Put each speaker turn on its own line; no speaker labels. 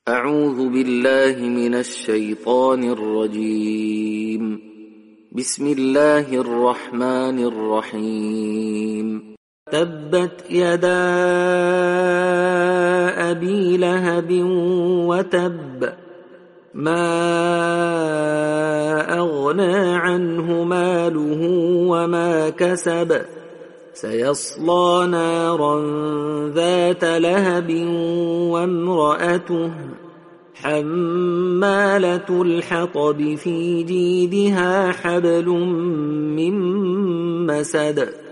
أعوذ بالله من الشيطان الرجيم. بسم الله الرحمن الرحيم. تبت يدا أبي لهب وتب، ما أغنى عنه ماله وما كسب، سيصلى نارا ذات لهب وامرأته حمالة الحطب في جيدها حبل من مسد.